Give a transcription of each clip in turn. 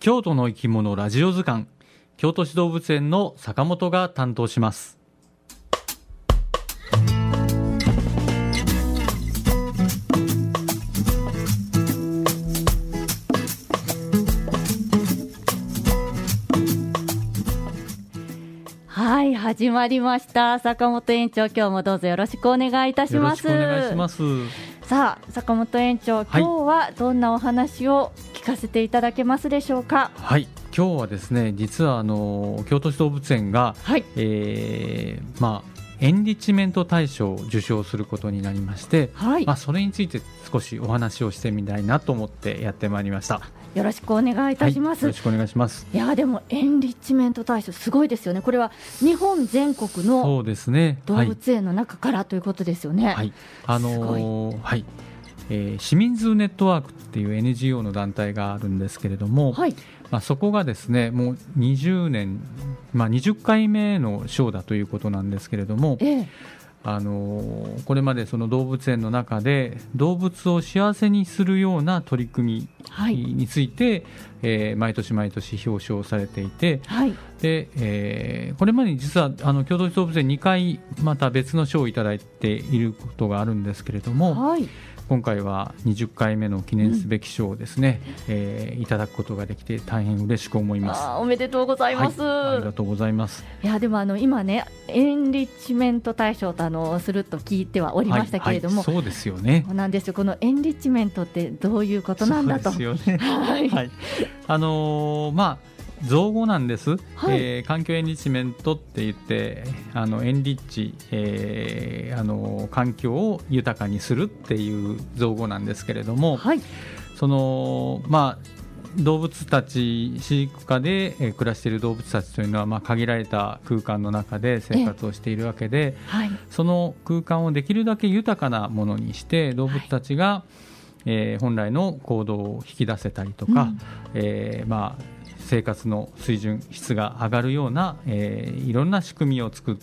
京都の生き物ラジオ図鑑、京都市動物園の坂本が担当します。 はい、始まりました。坂本園長、今日もどうぞよろしくお願いいたします。 よろしくお願いします。 さあ、坂本園長、今日はどんなお話を聞かせていただけますでしょうか。 はい、今日はですね、実は京都市動物園が、エンリッチメント大賞を受賞することになりまして、それについて少しお話をしてみたいなと思ってやってまいりました。 よろしくお願いいたします。 よろしくお願いします。 いやでもエンリッチメント大賞すごいですよね。これは日本全国の動物園の中からということですよね。 市民ズーネットワークっていう NGO の団体があるんですけれども、そこがですね、もう20年、20回目の賞だということなんですけれども、これまでその動物園の中で動物を幸せにするような取り組みについて、毎年毎年表彰されていて、でこれまでに実は京都市動物園2回また別の賞をいただいていることがあるんですけれども、今回は20回目の記念すべき賞をですね、いただくことができて大変嬉しく思います。 おめでとうございます。 ありがとうございます。 いやでも今ね、エンリッチメント大賞とすると聞いてはおりましたけれども、 そうですよね。 そうなんですよ。このエンリッチメントってどういうことなんだと。 そうですよね。造語なんです。環境エンリッチメントって言って、エンリッチ、環境を豊かにするっていう造語なんですけれども、動物たち、飼育下で暮らしている動物たちというのは、限られた空間の中で生活をしているわけで、その空間をできるだけ豊かなものにして動物たちが、本来の行動を引き出せたりとか、生活の水準、質が上がるような、いろんな仕組みを作って、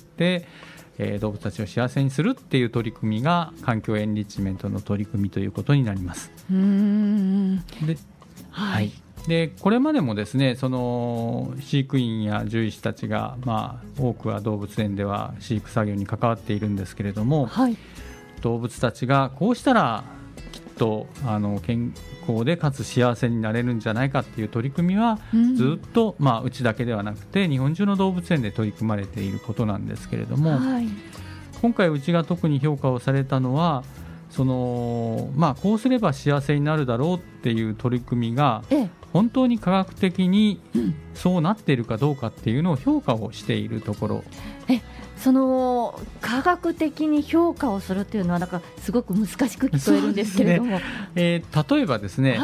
動物たちを幸せにするっていう取り組みが環境エンリッチメントの取り組みということになります。でこれまでもですね、その飼育員や獣医師たちが、多くは動物園では飼育作業に関わっているんですけれども、動物たちがこうしたらきっと健康でかつ幸せになれるんじゃないかっていう取り組みは、ずっと、うちだけではなくて日本中の動物園で取り組まれていることなんですけれども、今回うちが特に評価をされたのは、こうすれば幸せになるだろうっていう取り組みが、本当に科学的にそうなっているかどうかっていうのを評価をしているところ。 その科学的に評価をするというのはなんかすごく難しく聞こえるんですけれども、 例えばですね、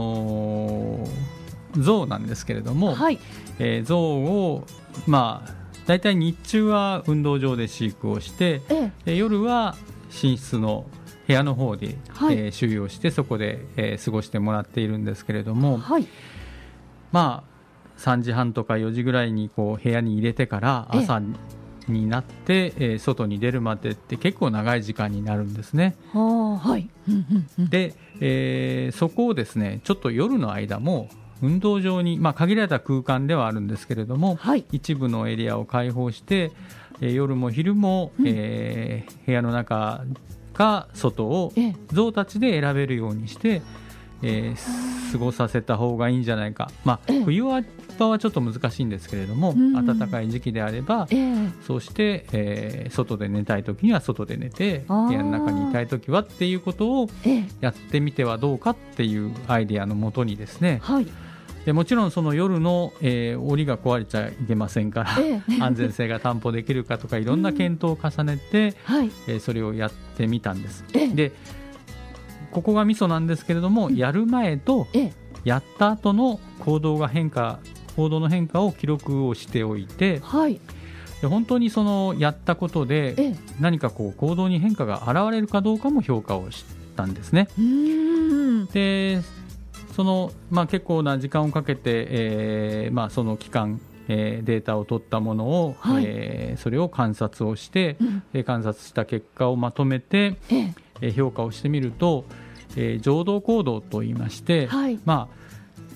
象なんですけれども、象をだいたい日中は運動場で飼育をして、夜は寝室の部屋の方で、収容してそこで、過ごしてもらっているんですけれども、3時半とか4時ぐらいにこう部屋に入れてから朝になって、外に出るまでって結構長い時間になるんですね。で、そこをですね、ちょっと夜の間も運動場に、限られた空間ではあるんですけれども、一部のエリアを開放して、夜も昼も、部屋の中か外を象たちで選べるようにして、過ごさせた方がいいんじゃないか、冬場はちょっと難しいんですけれども、暖かい時期であれば、そうして、外で寝たい時には外で寝て、部屋の中にいたい時はっていうことをやってみてはどうかっていうアイデアのもとにですね、でもちろんその夜の、檻が壊れちゃいけませんから、安全性が担保できるかとかいろんな検討を重ねて、それをやってみたんです。でここがミソなんですけれども、やる前とやった後の行動の変化を記録をしておいて、で本当にそのやったことで何かこう行動に変化が現れるかどうかも評価をしたんですね。でその、結構な時間をかけて、その期間、データを取ったものを、それを観察をして、観察した結果をまとめて、評価をしてみると、情動行動といいまして、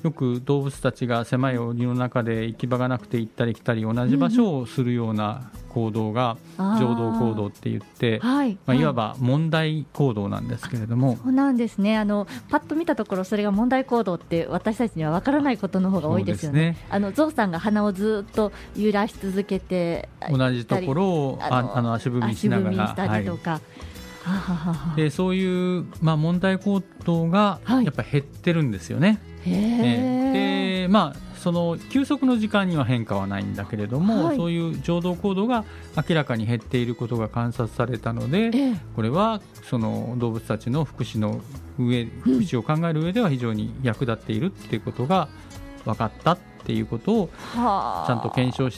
よく動物たちが狭い檻の中で行き場がなくて行ったり来たり同じ場所をするような行動が常動行動って言って、いわば問題行動なんですけれども。 そうなんですね。パッと見たところそれが問題行動って私たちには分からないことの方が多いですよね。ゾウさんが鼻をずっと揺らし続けて同じところを足踏みしながらしたりとか、 でそういう、問題行動がやっぱり減ってるんですよね。でその休息の時間には変化はないんだけれども、そういう常動行動が明らかに減っていることが観察されたので、これはその動物たちの福祉を考える上では非常に役立っているっていうことが分かったっていうことをちゃんと検証して、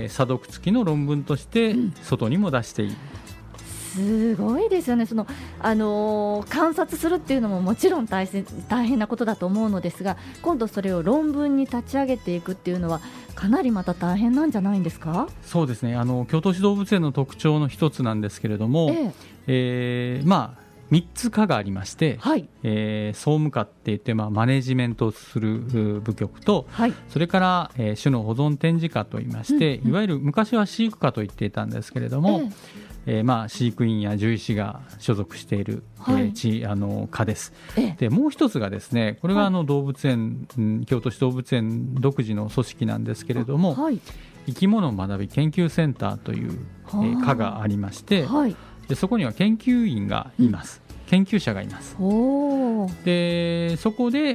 査読付きの論文として外にも出している。 すごいですよね。観察するっていうのももちろん大変なことだと思うのですが、今度それを論文に立ち上げていくっていうのはかなりまた大変なんじゃないんですか？ そうですね。京都市動物園の特徴の一つなんですけれども、3つ課がありまして、総務課って言って、マネジメントをする部局と、それから、種の保存展示課といいまして、いわゆる昔は飼育課と言っていたんですけれども、飼育員や獣医師が所属している、課です。でもう一つがですね、これが動物園、京都市動物園独自の組織なんですけれども、生き物学び研究センターという、課がありまして、でそこには研究員がいます、研究者がいます。でそこで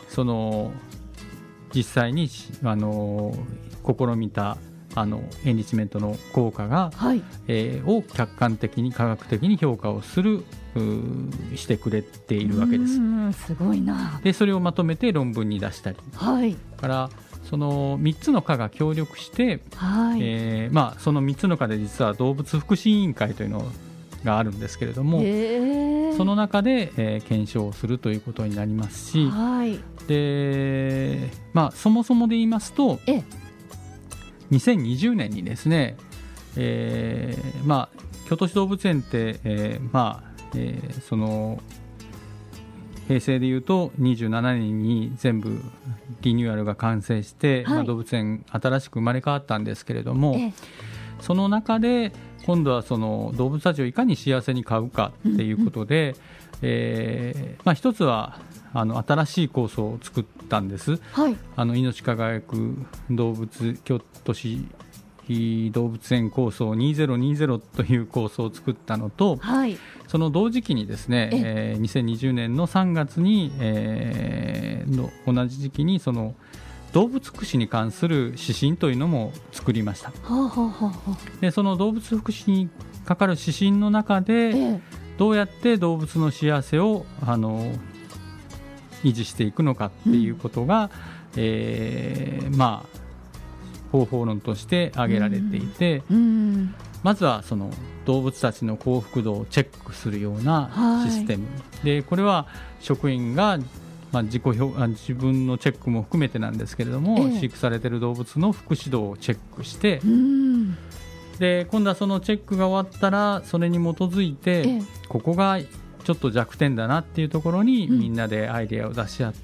実際に試みたエンリッチメントの効果が、を客観的に科学的に評価をしてくれているわけです。 すごいな。 でそれをまとめて論文に出したり、からその3つの課が協力して、その3つの課で実は動物福祉委員会というのがあるんですけれども、その中で、検証をするということになりますし、でそもそもで言いますと、2020年にですね、京都市動物園って、その平成でいうと27年に全部リニューアルが完成して、動物園新しく生まれ変わったんですけれども、その中で今度はその動物たちをいかに幸せに飼うかっていうことで、一つは新しい構想を作ったんです。命輝く動物京都市動物園構想2020という構想を作ったのと、その同時期にですね、2020年の3月に、同じ時期にその動物福祉に関する指針というのも作りました。でその動物福祉にかかる指針の中で、どうやって動物の幸せを維持していくのかっていうことが、方法論として挙げられていて、まずはその動物たちの幸福度をチェックするようなシステム、でこれは職員が自分のチェックも含めてなんですけれども、飼育されている動物の福祉度をチェックして、で今度はそのチェックが終わったらそれに基づいて、ここがちょっと弱点だなっていうところにみんなでアイデアを出し合って、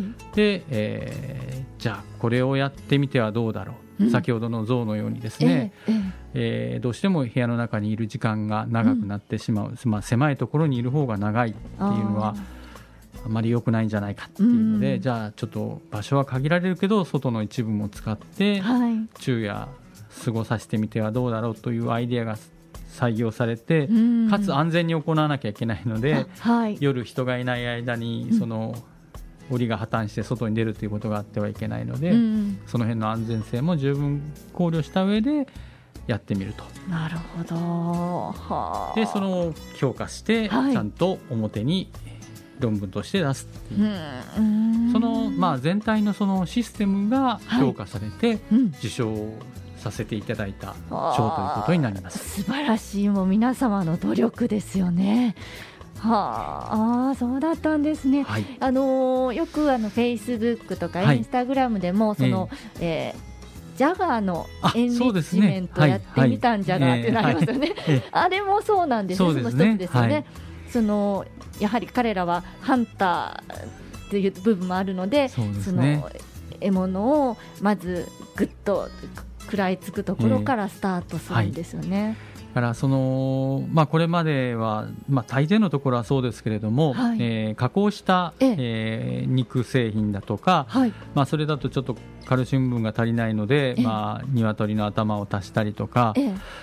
で、じゃあこれをやってみてはどうだろう、先ほどの象のようにですね、どうしても部屋の中にいる時間が長くなってしまう、狭いところにいる方が長いっていうのはあまり良くないんじゃないかっていうので、じゃあちょっと場所は限られるけど外の一部も使って昼夜過ごさせてみてはどうだろうというアイデアが採用されて、かつ安全に行わなきゃいけないので、夜人がいない間にその檻が破綻して外に出るということがあってはいけないので、その辺の安全性も十分考慮した上でやってみると。 なるほど。 でその評価してちゃんと表に論文として出すっていう、その全体のそのシステムが評価されて受賞させていただいた賞ということになります。 素晴らしい、もう皆様の努力ですよね。そうだったんですね。よくフェイスブックとかインスタグラムでもその、ジャガーのエンリッチメントやってみたんじゃがってなりますよね。あれもそうなんですね。その一つですよね。そのやはり彼らはハンターっていう部分もあるので、 そうですね、 その獲物をまずぐっと食らいつくところからスタートするんですよね。 だからこれまでは、大抵のところはそうですけれども、加工した、肉製品だとか、それだとちょっとカルシウム分が足りないので、鶏の頭を足したりとか、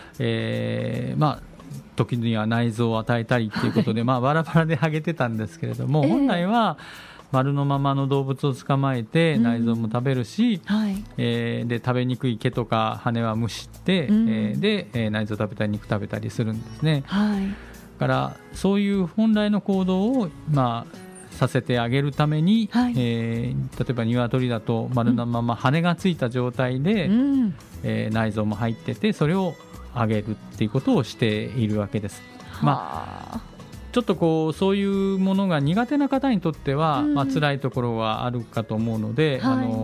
時には内臓を与えたりということで、バラバラで揚げてたんですけれども、本来は丸のままの動物を捕まえて内臓も食べるし、で食べにくい毛とか羽は蒸して、で内臓食べたり肉食べたりするんですね。だからそういう本来の行動を、させてあげるために、例えば鶏だと丸のまま羽がついた状態で、内臓も入っててそれをあげるっていうことをしているわけです。ちょっとそういうものが苦手な方にとっては、辛いところはあるかと思うので、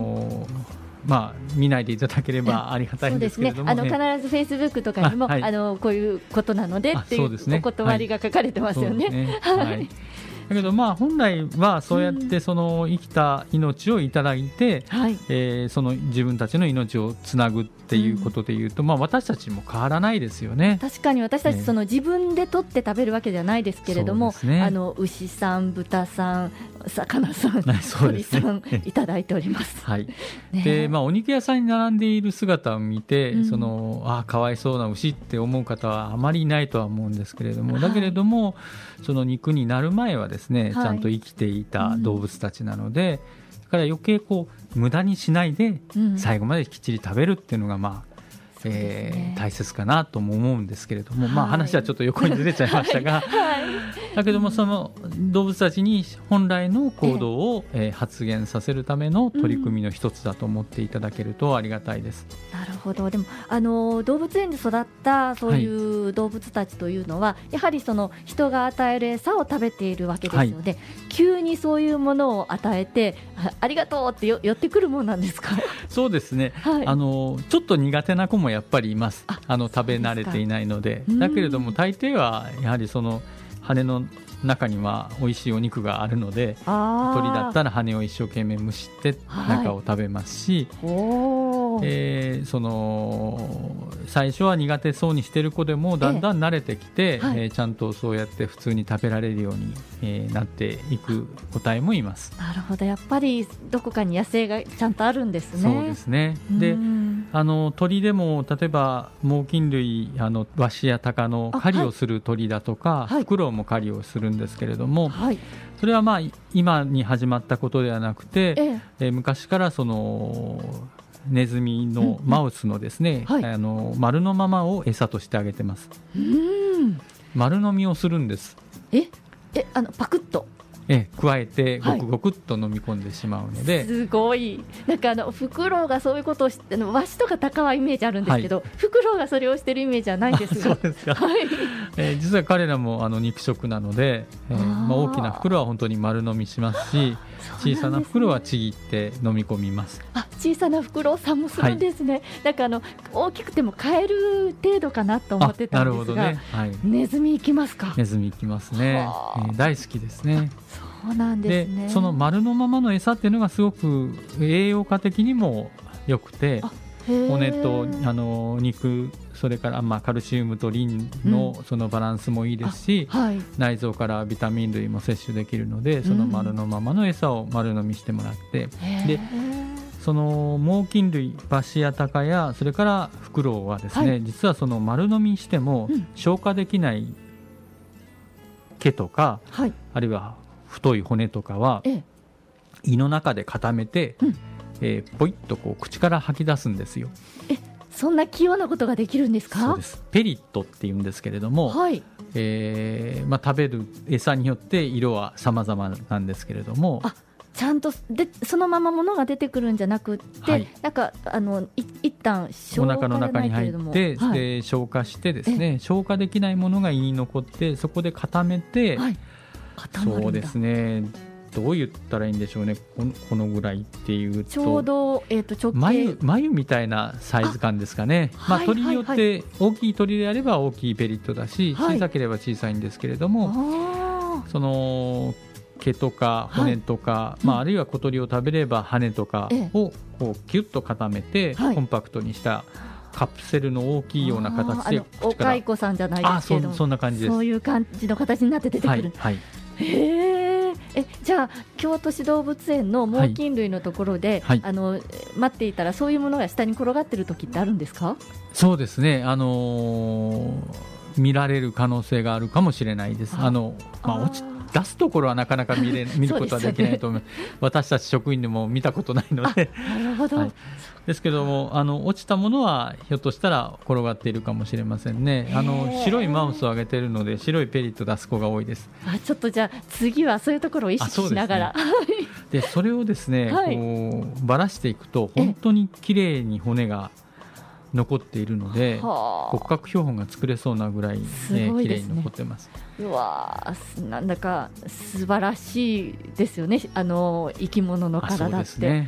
見ないでいただければありがたいんですけれども、 必ずフェイスブックとかにも、こういうことなのでっていうお断りが書かれてますよね。 だけど本来はそうやってその生きた命をいただいて、その自分たちの命をつなぐっていうことでいうと、私たちも変わらないですよね。 確かに私たち自分で取って食べるわけではないですけれども、牛さん、豚さん、魚さん、鳥さんいただいております。 でお肉屋さんに並んでいる姿を見て、かわいそうな牛って思う方はあまりいないとは思うんですけれども、だけれどもその肉になる前はですね、ちゃんと生きていた動物たちなので、だから余計無駄にしないで最後まできっちり食べるっていうのが大切かなとも思うんですけれども、話はちょっと横に出ちゃいましたが、だけどもその動物たちに本来の行動を発現させるための取り組みの一つだと思っていただけるとありがたいです。 なるほど。でも動物園で育ったそういう動物たちというのは、やはり人が与える餌を食べているわけですので、急にそういうものを与えて ありがとうって寄ってくるものなんですか？ そうですね、ちょっと苦手な子もやっぱりいます。食べ慣れていないので。だけれども大抵はやはり羽の中には美味しいお肉があるので、鳥だったら羽を一生懸命蒸して中を食べますし、最初は苦手そうにしている子でもだんだん慣れてきて、ちゃんとそうやって普通に食べられるように、なっていく個体もいます。 なるほど。やっぱりどこかに野生がちゃんとあるんですね。 そうですね。で鳥でも例えば猛禽類、ワシやタカの狩りをする鳥だとか、フクロウも狩りをするんですけれども、それは今に始まったことではなくて、昔からネズミのマウスのですね、丸のままを餌としてあげてます。丸飲みをするんです。 パクッと加えてごくごくっと飲み込んでしまうので、 すごい。フクロウがそういうことをしてワシとかタカはイメージあるんですけど、フクロウがそれをしてるイメージはないんですが。 そうですか。実は彼らも肉食なので、大きなフクロウは本当に丸飲みしますし、小さなフクロウはちぎって飲み込みます。 小さなフクロウさんもするんですね。大きくても飼える程度かなと思ってたんですが、ネズミ行きますか？ ネズミ行きますね。大好きですね。 そうなんですね。 でその丸のままの餌っていうのがすごく栄養価的にも良くて、骨と肉、それからカルシウムとリンのそのバランスもいいですし、内臓からビタミン類も摂取できるので、その丸のままの餌を丸飲みしてもらって、でその猛禽類バシやタカやそれからフクロウはですね、実はその丸飲みしても消化できない毛とか、あるいは太い骨とかは胃の中で固めて、ポイッと口から吐き出すんですよ。 そんな器用なことができるんですか？ そうです。ペリットっていうんですけれども、食べる餌によって色は様々なんですけれども、 ちゃんとそのままものが出てくるんじゃなくって、一旦お腹の中に入って、で消化してですね、消化できないものが胃に残って、そこで固めて、そうですね、どう言ったらいいんでしょうね、このぐらいっていうとちょうど、直径眉みたいなサイズ感ですかね。鳥によって大きい鳥であれば大きいペリットだし、小さければ小さいんですけれども、その毛とか骨とか、あるいは小鳥を食べれば羽とかをこうキュッと固めて、コンパクトにしたカプセルの大きいような形でお蚕さんじゃないですけども、 そんな感じです。 そういう感じの形になって出てくる。へー。じゃあ京都市動物園の猛禽類のところで、待っていたらそういうものが下に転がってる時ってあるんですか？ そうですね、見られる可能性があるかもしれないです。出すところはなかなか見ることはできないと思います。私たち職員でも見たことないので。 なるほど。 ですけども落ちたものはひょっとしたら転がっているかもしれませんね。白いマウスをあげているので白いペリット出す子が多いです。 ちょっとじゃあ次はそういうところを意識しながら、 でそれをですね、こうばらしていくと本当に綺麗に骨が残っているので、骨格標本が作れそうなぐらい綺麗に残ってます。 うわー、なんだか素晴らしいですよね、生き物の体って。そうですね、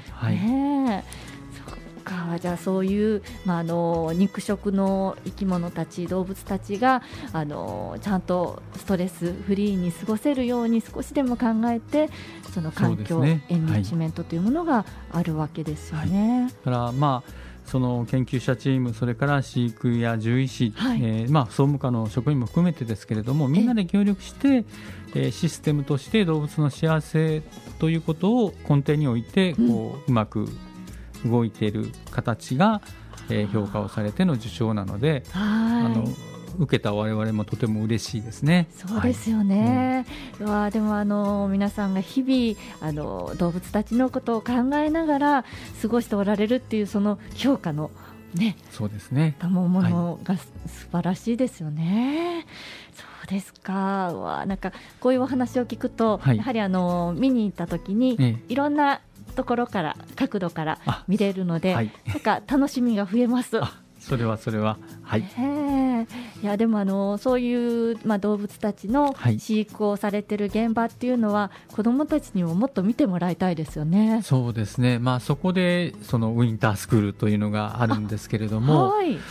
じゃあそういう、肉食の生き物たち、動物たちがちゃんとストレスフリーに過ごせるように少しでも考えて、その環境、エンリッチメントというものがあるわけですよね。 だからその研究者チーム、それから飼育や獣医師、総務課の職員も含めてですけれども、みんなで協力してシステムとして動物の幸せということを根底に置いてうまく動いている形が評価をされての受賞なので、受けた我々もとても嬉しいですね。 そうですよね。でも皆さんが日々動物たちのことを考えながら過ごしておられるっていうその評価のそうですね、 賜物が素晴らしいですよね。そうですか。なんかこういうお話を聞くと、やはり見に行った時に、いろんなところから角度から見れるので、なんか楽しみが増えます。 それは、 いやでもそういう、動物たちの飼育をされている現場っていうのは、子どもたちにももっと見てもらいたいですよね。 そうですね、そこでそのウィンタースクールというのがあるんですけれども、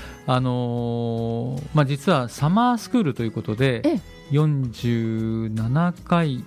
実はサマースクールということで47回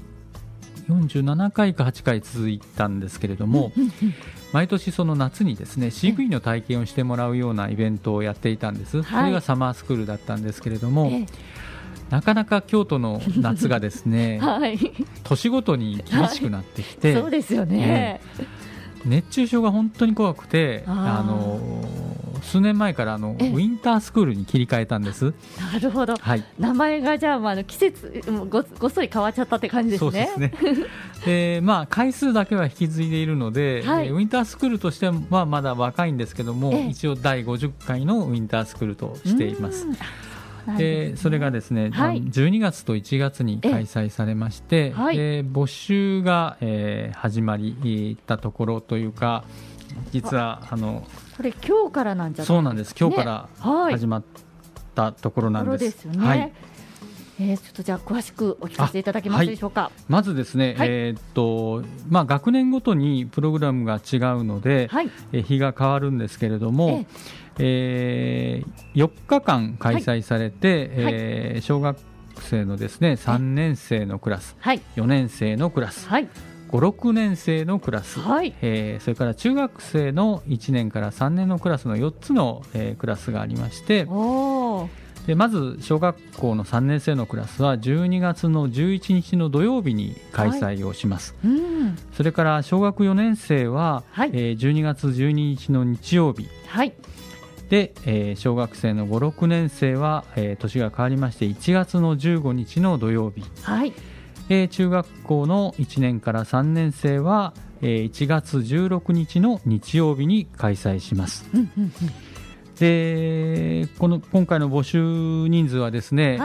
か8回続いたんですけれども、毎年その夏にですね、飼育員の体験をしてもらうようなイベントをやっていたんです。それがサマースクールだったんですけれども、なかなか京都の夏がですね、年ごとに厳しくなってきて、 そうですよね、 熱中症が本当に怖くて、数年前からウィンタースクールに切り替えたんです。 なるほど、名前がじゃあ、季節 ごっそり変わっちゃったって感じですね。 そうですね。回数だけは引き継いでいるので、ウィンタースクールとしてはまだ若いんですけども、一応第50回のウィンタースクールとしています。それがですね、12月と1月に開催されまして、募集が、始まりたところというか、実はこれ今日からなんじゃないですか。 そうなんです、今日から始まったところなんです。ちょっとじゃあ詳しくお聞かせいただけますでしょうか。 まずですね、学年ごとにプログラムが違うので、日が変わるんですけれども、4日間開催されて、小学生のですね3年生のクラス、4年生のクラス、5、6年生のクラス、それから中学生の1年から3年のクラスの4つの、クラスがありまして、でまず小学校の3年生のクラスは12月の11日の土曜日に開催をします。それから小学4年生は、12月12日の日曜日、で、小学生の5、6年生は、年が変わりまして1月の15日の土曜日、中学校の1年から3年生は、1月16日の日曜日に開催します。で今回の募集人数はですね、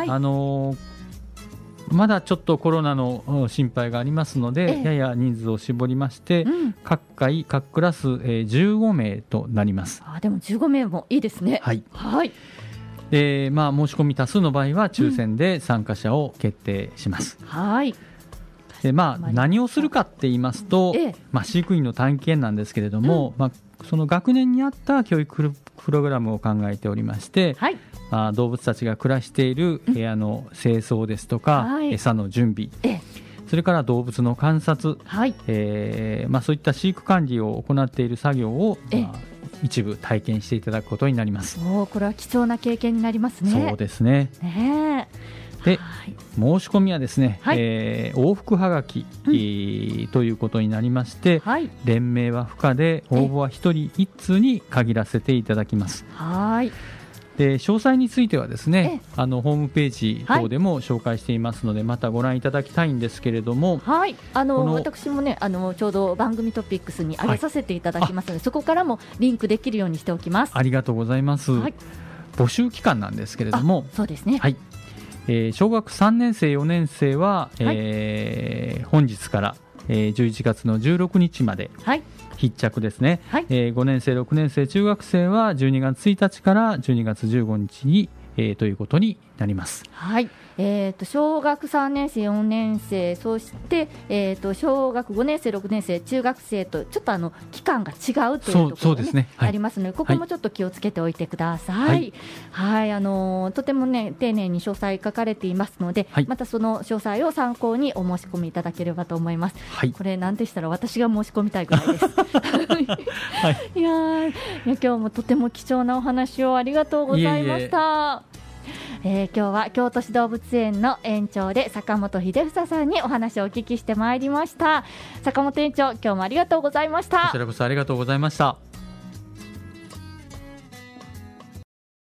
まだちょっとコロナの心配がありますので、やや人数を絞りまして、各回各クラス、15名となります。 でも15名もいいですね。 で申し込み多数の場合は抽選で参加者を決定します。で何をするかって言いますと、飼育員の体験なんですけれども、その学年に合った教育プログラムを考えておりまして、動物たちが暮らしている部屋の清掃ですとか、餌の準備、 それから動物の観察、 はい、 そういった飼育管理を行っている作業を、一部体験していただくことになります。 これは貴重な経験になりますね。 そうですね。で、申し込みはですね、往復はがき、ということになりまして、連名は不可で応募は1人1通に限らせていただきます。で、詳細についてはですね、ホームページ等でも紹介していますので、またご覧いただきたいんですけれども、 私もねちょうど番組トピックスに上げさせていただきますので、そこからもリンクできるようにしておきます。 ありがとうございます。募集期間なんですけれども、 そうですね、 小学3年生4年生は、本日から、11月の16日まで、必着ですね。5年生6年生中学生は12月1日から12月15日に、ということになります。 小学3年生4年生、そして、小学5年生6年生中学生とちょっと期間が違うというところが、ありますので、ここもちょっと気をつけておいてください。とてもね丁寧に詳細書かれていますので、またその詳細を参考にお申し込みいただければと思います。これなんでしたら私が申し込みたいぐらいです。いや今日もとても貴重なお話をありがとうございました。今日は京都市動物園の園長で坂本秀房さんにお話をお聞きしてまいりました。坂本園長、今日もありがとうございました。 こちらこそありがとうございました。